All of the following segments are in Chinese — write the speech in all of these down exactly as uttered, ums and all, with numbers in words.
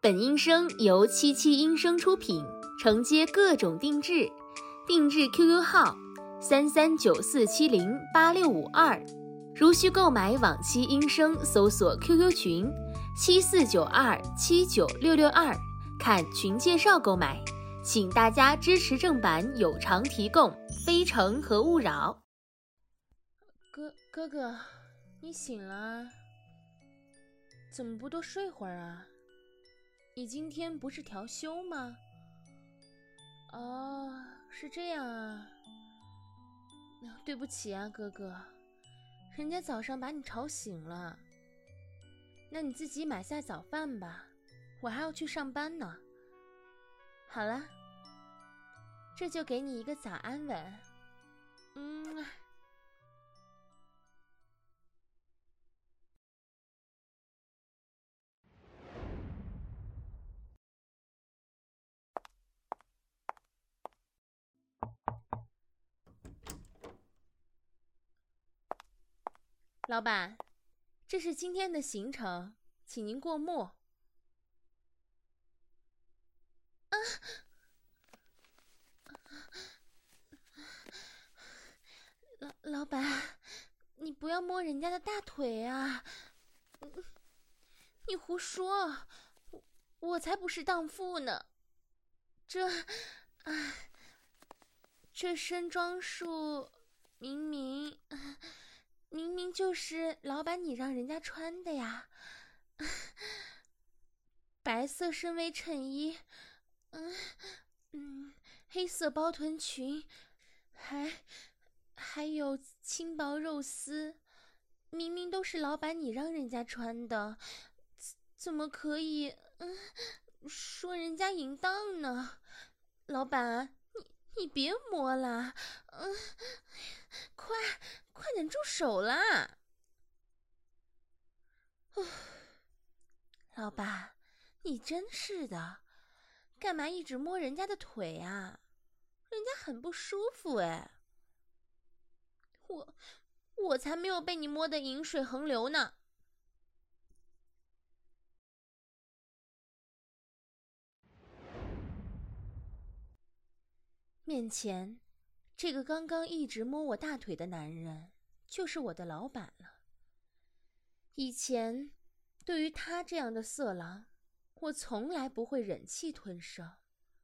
本音声由七七音声出品，承接各种定制，定制 Q Q 号三三九四七零八六五二，如需购买往期音声，搜索 Q Q 群七四九二七九六六二，看群介绍购买。请大家支持正版有偿提供，非诚和勿扰。 哥哥哥，你醒了啊？怎么不多睡会儿啊？你今天不是调休吗？哦，是这样啊。对不起啊，哥哥，人家早上把你吵醒了。那你自己买下早饭吧，我还要去上班呢。好了，这就给你一个早安吻。嗯。老板，这是今天的行程，请您过目。啊！老老板，你不要摸人家的大腿啊！你胡说，我我才不是荡妇呢。这，啊，这身装束明明。明明就是老板你让人家穿的呀，白色深 V 衬衣，嗯嗯，黑色包臀裙，还还有轻薄肉丝，明明都是老板你让人家穿的，怎么可以嗯说人家淫荡呢？老板，你你别摸了，嗯，快快点住手啦！老板，你真是的，干嘛一直摸人家的腿啊？人家很不舒服哎。我我才没有被你摸得饮水横流呢。面前这个刚刚一直摸我大腿的男人，就是我的老板了。以前对于他这样的色狼，我从来不会忍气吞声。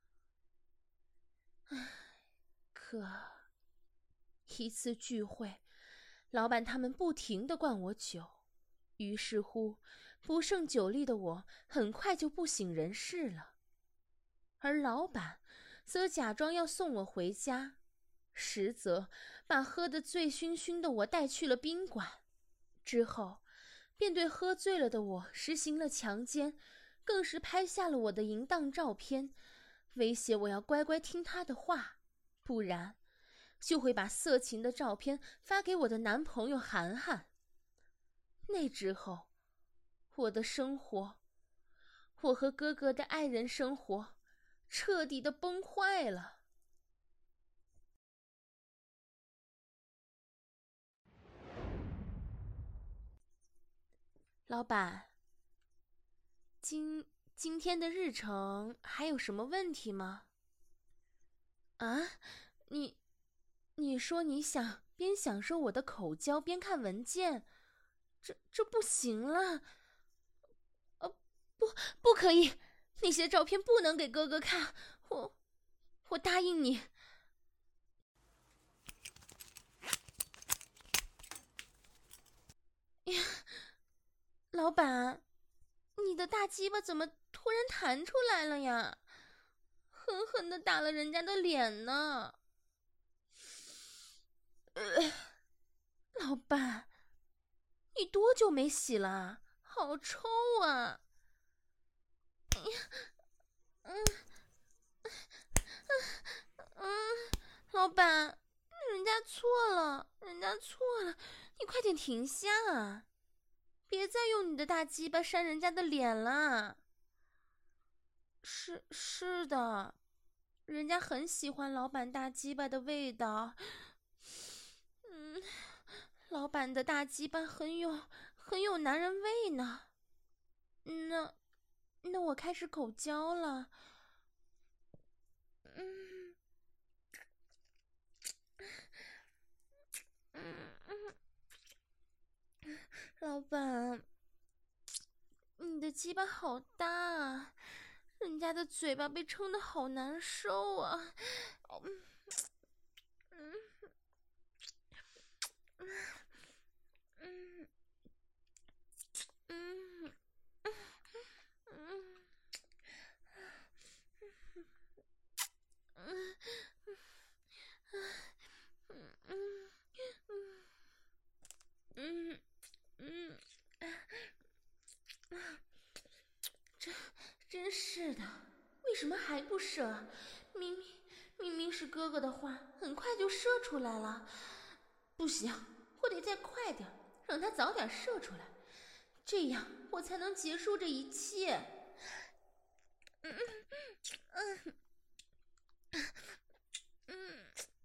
唉，可一次聚会，老板他们不停地灌我酒，于是乎不胜酒力的我很快就不省人事了。而老板则假装要送我回家，实则把喝得醉醺醺的我带去了宾馆，之后便对喝醉了的我实行了强奸，更是拍下了我的淫荡照片，威胁我要乖乖听他的话，不然就会把色情的照片发给我的男朋友涵涵。那之后，我的生活，我和哥哥的爱人生活彻底的崩坏了。老板，今今天的日程还有什么问题吗？啊，你你说你想边享受我的口交边看文件，这这不行了。呃，不，不可以，那些照片不能给哥哥看，我我答应你。呀，老板，你的大鸡巴怎么突然弹出来了呀？狠狠地打了人家的脸呢。呃，老板，你多久没洗了？好臭啊！嗯嗯，老板，人家错了，人家错了，你快点停下啊！别再用你的大鸡巴扇人家的脸了。是是的，人家很喜欢老板大鸡巴的味道。嗯，老板的大鸡巴很有很有男人味呢。那那我开始口交了。嗯嗯嗯，老板，你的鸡巴好大啊，人家的嘴巴被撑得好难受啊。嗯嗯嗯嗯嗯嗯嗯嗯嗯，真真是的，为什么还不射？明明明明是哥哥的话，很快就射出来了。不行，我得再快点，让他早点射出来，这样我才能结束这一切。嗯嗯嗯嗯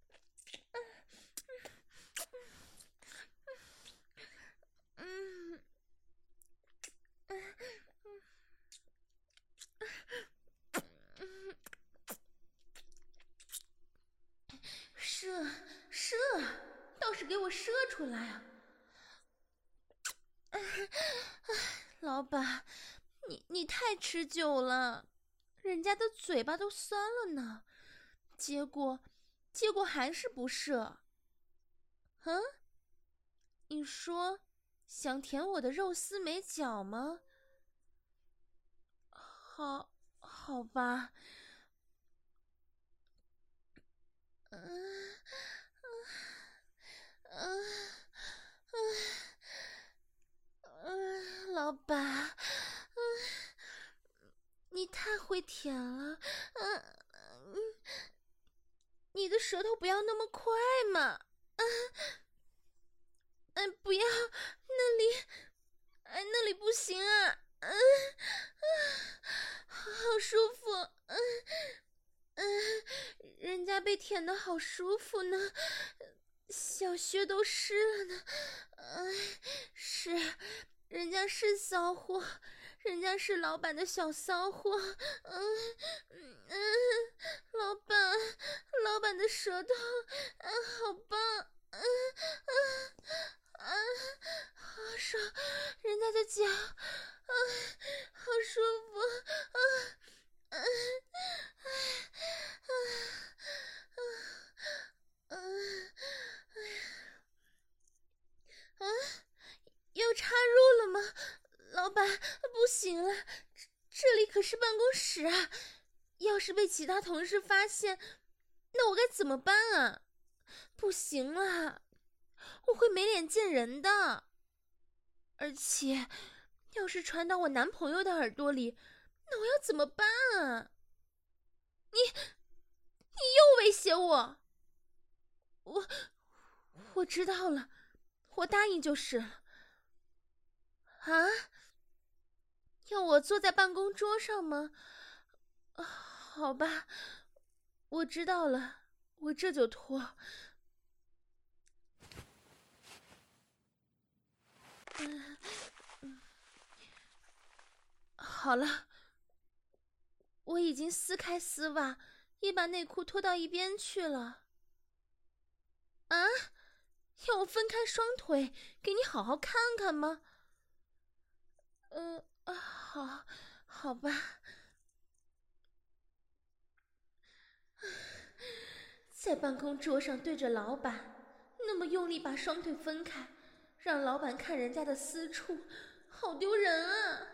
嗯嗯，射射，倒是给我射出来啊！老板，你你太持久了，人家的嘴巴都酸了呢，结果结果还是不射。嗯，你说想舔我的肉丝美脚吗？好，好吧。嗯嗯嗯嗯，老板，嗯，你太会舔了，嗯嗯，你的舌头不要那么快嘛，嗯嗯，不要，那里，哎，那里不行啊，嗯嗯，好舒服，嗯嗯，人家被舔得好舒服呢，小穴都湿了呢，嗯，是，人家是骚货，人家是老板的小骚货，嗯嗯嗯，老板，老板的舌头，啊，好棒，嗯嗯啊，好爽，人家的脚，啊，好舒服，啊啊啊啊啊啊！要插入了吗？老板，不行了，这这里可是办公室啊！要是被其他同事发现，那我该怎么办啊？不行了，我会没脸见人的。而且，要是传到我男朋友的耳朵里，那我要怎么办啊？你，你又威胁我！我，我知道了，我答应就是了。啊？要我坐在办公桌上吗？啊，好吧，我知道了，我这就脱。嗯嗯，好了，我已经撕开丝袜，也把内裤脱到一边去了。啊？要我分开双腿，给你好好看看吗？嗯、呃、啊，好，好吧。在办公桌上对着老板，那么用力把双腿分开，让老板看人家的私处，好丢人啊！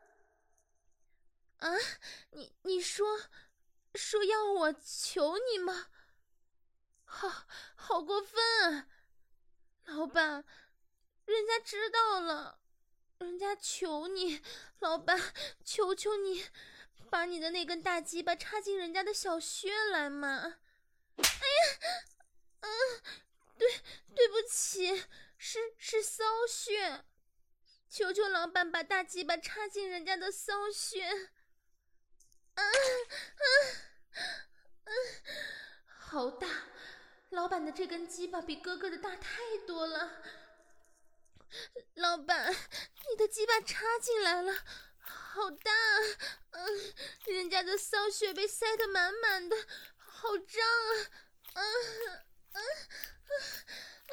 啊，你你说，说要我求你吗？好，好过分啊！老板，人家知道了，人家求你，老板，求求你，把你的那根大鸡巴插进人家的小穴来嘛！哎呀，嗯，对，对不起，是是骚穴，求求老板把大鸡巴插进人家的骚穴。啊啊啊！好大，老板的这根鸡巴比哥哥的大太多了。老板，你的鸡巴插进来了， 好大，嗯，人家的骚穴被塞得满满的，好胀啊，嗯嗯嗯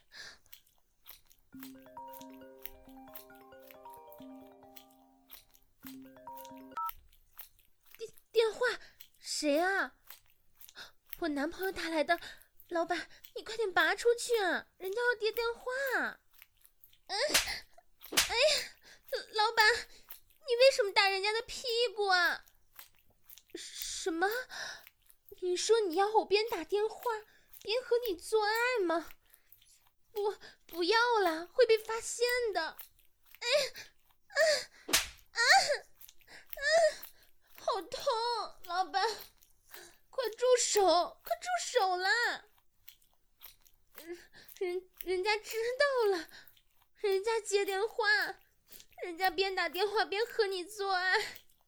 嗯。电电话，谁啊？我男朋友打来的，老板，你快点拔出去啊，人家要接电话。嗯，哎呀，老板，你为什么打人家的屁股啊？什么？你说你要我边打电话边和你做爱吗？不，不要了，会被发现的。哎，啊啊啊！好痛，老板，快住手，快住手啦！人人家知道了，人家接电话，人家边打电话边和你做爱。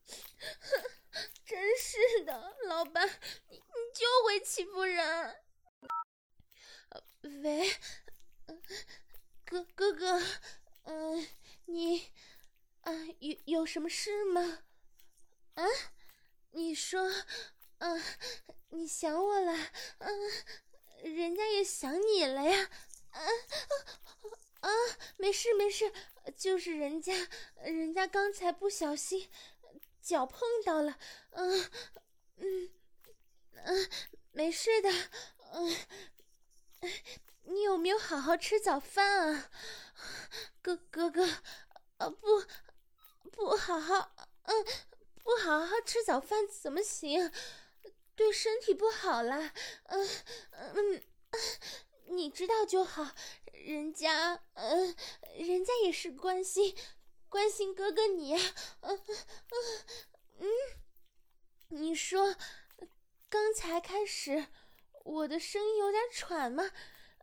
真是的，老板，你你就会欺负人。呃、喂，哥哥哥，嗯、呃，你啊、呃、有有什么事吗？啊，你说，嗯、呃，你想我了，嗯、呃，人家也想你了呀。啊啊啊！没事没事，就是人家，人家刚才不小心脚碰到了，嗯嗯嗯，没事的，嗯，你有没有好好吃早饭啊，哥哥哥？呃，不，不好好，嗯，不好好吃早饭怎么行？对身体不好啦，嗯嗯，你知道就好。人家，嗯，人家也是关心，关心哥哥你呀，嗯嗯嗯，你说，刚才开始，我的声音有点喘吗？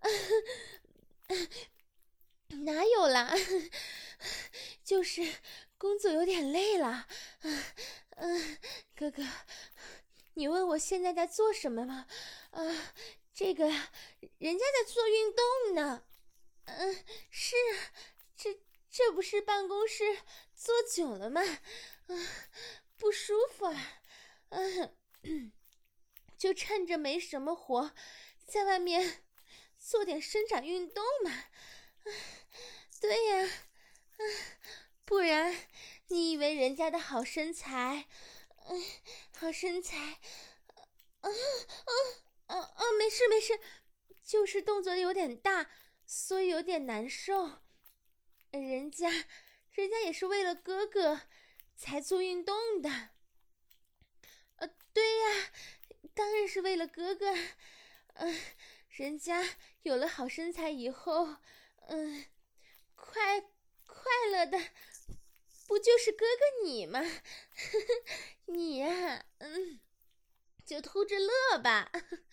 哪有啦，就是工作有点累了。嗯嗯，哥哥，你问我现在在做什么吗？啊，这个人家在做运动呢。嗯，是啊，这这不是办公室坐久了吗？嗯，不舒服啊。嗯，就趁着没什么活，在外面做点伸展运动嘛。对呀，不然你以为人家的好身材，嗯，好身材，啊啊啊啊！没事没事，就是动作有点大，所以有点难受。人家，人家也是为了哥哥才做运动的。呃，对呀，当然是为了哥哥。嗯、呃，人家有了好身材以后，嗯、呃，快快乐的不就是哥哥你吗？你呀，嗯，就偷着乐吧。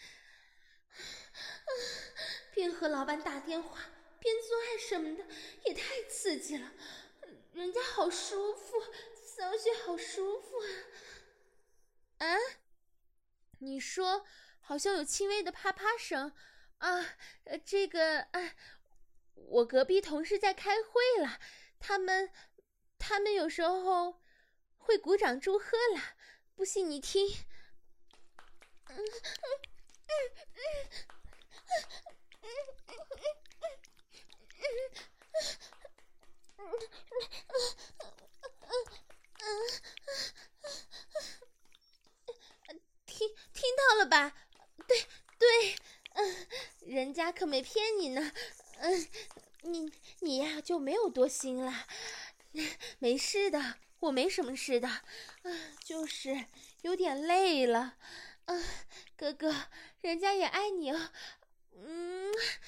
边和老板打电话边做爱什么的，也太刺激了。人家好舒服，骚穴好舒服啊！啊，你说好像有轻微的啪啪声啊？呃，这个啊，我隔壁同事在开会了，他们他们有时候会鼓掌祝贺啦，不信你听。嗯嗯嗯嗯嗯嗯，听听到了吧？对对，嗯，人家可没骗你呢。嗯，你你呀就没有多心了，没事的，我没什么事的，啊，就是有点累了。嗯，哥哥，人家也爱你哦。嗯。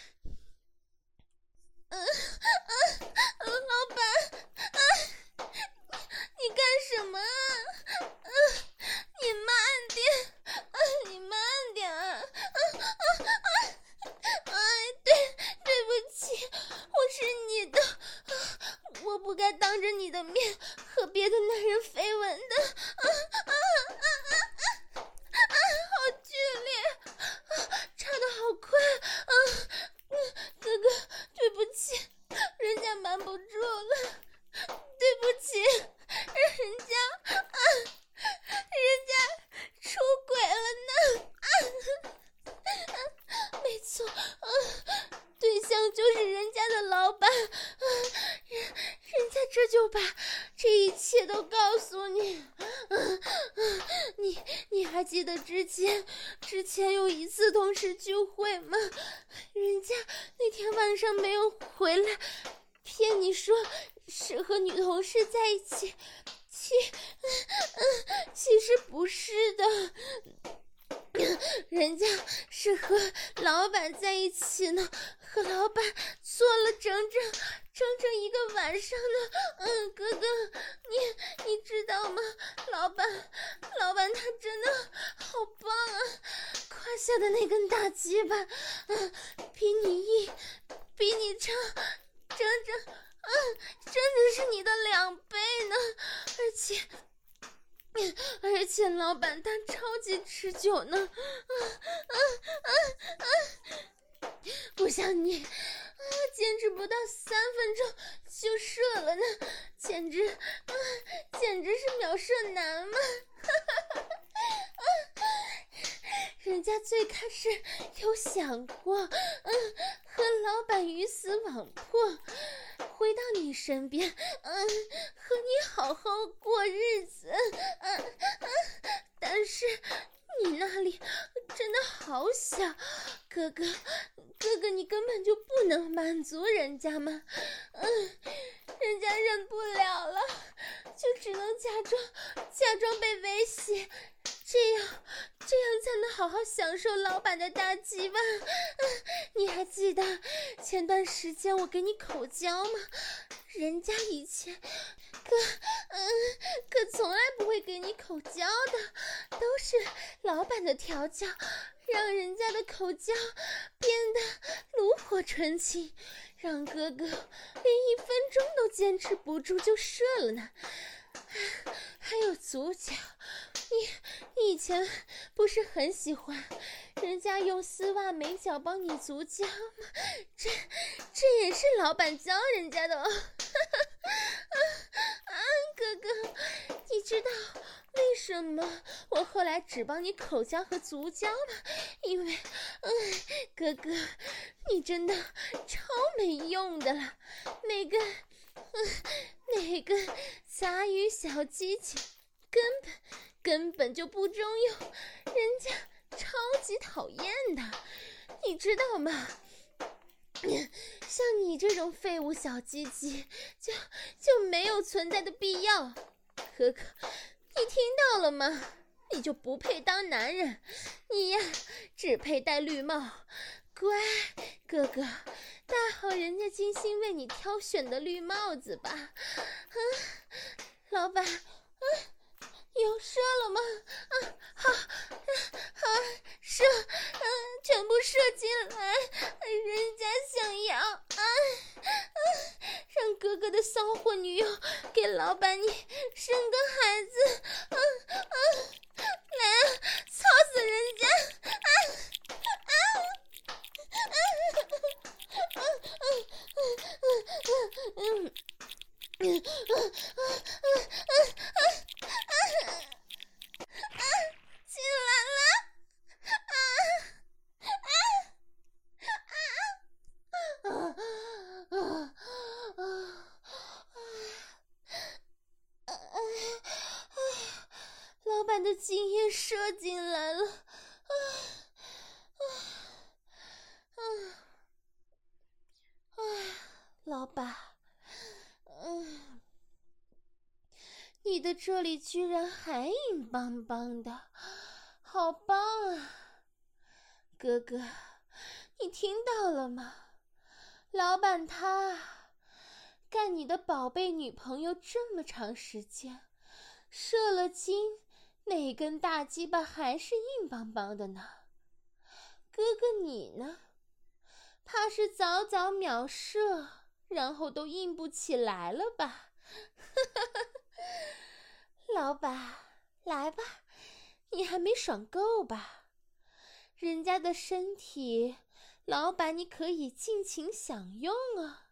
嗯嗯嗯，老板，啊，你干什么啊？嗯，你慢点，啊，你慢点啊！啊啊啊！哎，对，对不起，我是你的，我不该当着你的面和别的男人绯闻的。啊啊啊啊啊！啊，好剧烈，啊，插得好快，啊，哥哥，对不起，人家瞒不住了，对不起，人还记得之前之前有一次同事聚会吗？人家那天晚上没有回来，骗你说是和女同事在一起，其嗯其实不是的，人家是和老板在一起呢，和老板做了整整整整一个晚上呢。嗯，哥哥，你你知道吗？老板，老板他真的好棒啊！胯下的那根大鸡巴，嗯，比你硬，比你长，整整，嗯，真的是你的两倍呢，而且。而且老板他超级持久呢，啊啊啊啊！不像你，啊，坚持不到三分钟就射了呢，简直，啊，简直是秒射男嘛！啊，人家最开始有想过，嗯，和老板鱼死网破，回到你身边，嗯，和你好好过日子，嗯嗯，但是你那里真的好小，哥哥，哥哥，你根本就不能满足人家吗？嗯，人家忍不了了，就只能假装假装被威胁，这样这样才能好好享受老板的大鸡巴。嗯，你还记得前段时间我给你口交吗？人家以前可嗯可从来不会给你口交的，都是老板的调教，让人家的口交变得炉火纯青，让哥哥连一分钟都坚持不住就射了呢。还有足脚，你你以前不是很喜欢人家用丝袜美脚帮你足交吗？这这也是老板教人家的哦。啊啊，哥哥，你知道为什么我后来只帮你口交和足交吗？因为，嗯，哥哥，你真的超没用的了，那个，嗯，那个杂鱼小鸡鸡根本根本就不中用，人家超级讨厌的，你知道吗？像你这种废物小鸡鸡就就没有存在的必要。可可，你听到了吗？你就不配当男人，你呀只配戴绿帽。乖哥哥，戴好人家精心为你挑选的绿帽子吧。啊，老板，啊，有射了吗？啊，好，啊，好，射，嗯、啊，全部射进来，人家想要，啊啊，让哥哥的骚货女友给老板你生个孩子，啊啊，来啊，操死人家，啊啊啊啊啊啊啊嗯嗯啊啊啊啊啊啊！进来了！啊啊啊啊啊啊啊！老板的精液射进来了！啊啊啊啊！老板，嗯。你的这里居然还硬邦邦的，好棒啊！哥哥，你听到了吗？老板他干你的宝贝女朋友这么长时间，射了精，那根大鸡巴还是硬邦邦的呢。哥哥你呢？怕是早早秒射，然后都硬不起来了吧？老板，来吧，你还没爽够吧？人家的身体，老板你可以尽情享用啊！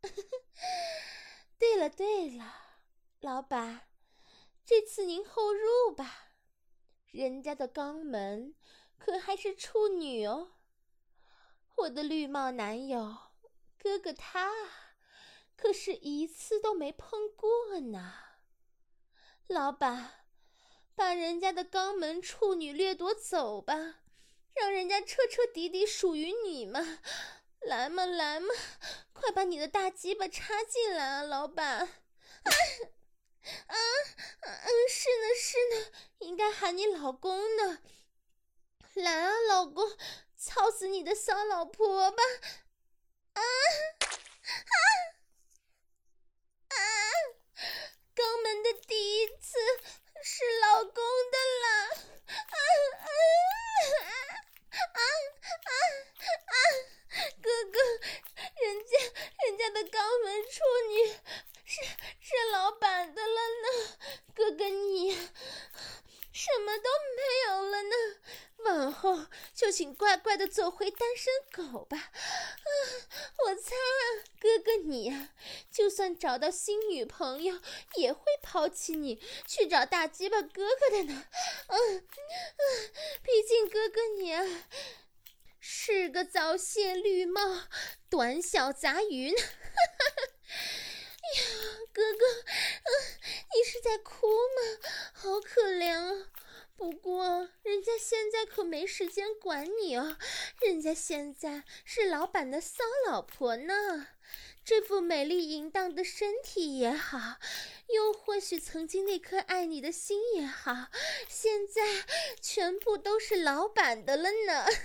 对了对了，老板，这次您后入吧，人家的肛门可还是处女哦。我的绿帽男友，哥哥他可是一次都没碰过呢。老板， 把人家的肛门处女掠夺走吧，让人家彻彻底底属于你嘛！来嘛来嘛，快把你的大鸡巴插进来啊，老板！啊啊啊！是呢是呢，应该喊你老公呢。来啊，老公，操死你的骚老婆吧！啊啊啊！肛门的第一次是老公的啦！啊啊啊啊啊！哥哥，人家人家的肛门处女是是老板的了呢，哥哥你什么都没有了呢，往后就请乖乖的做回单身狗吧。啊，我猜啊，哥哥你呀、啊，就算找到新女朋友，也会抛弃你，去找大鸡巴哥哥的呢。嗯嗯，毕竟哥哥你啊，是个早泄绿帽，短小杂鱼呢。呀，哥哥，嗯，你是在哭吗？好可怜啊！不过人家现在可没时间管你哦，人家现在是老板的骚老婆呢。这副美丽淫荡的身体也好，又或许曾经那颗爱你的心也好，现在全部都是老板的了呢。啊，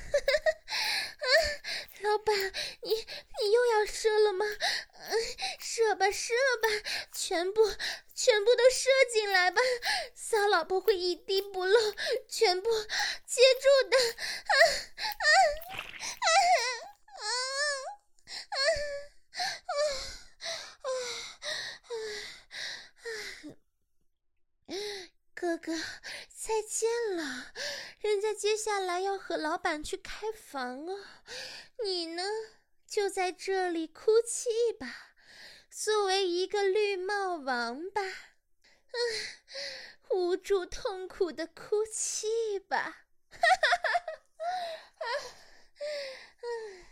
老板，你你又要射了吗？嗯，射吧射吧，全部全部都射进来吧，骚老婆会一滴不漏，全部接住的。啊啊啊啊啊！哥哥，再见了，人家接下来要和老板去开房哦，你呢，就在这里哭泣吧，作为一个绿帽王吧，嗯，无助痛苦的哭泣吧。哈哈哈哈哈！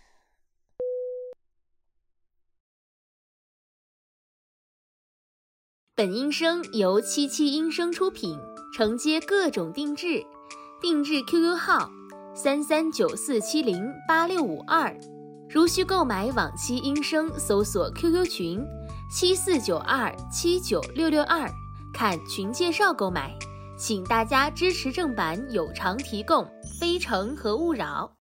本音声由七七音声出品，承接各种定制，定制 Q Q 号三三九四七零八六五二，如需购买往期音声，搜索 Q Q 群七四九二七九六六二，看群介绍购买。请大家支持正版有偿提供，非诚和勿扰。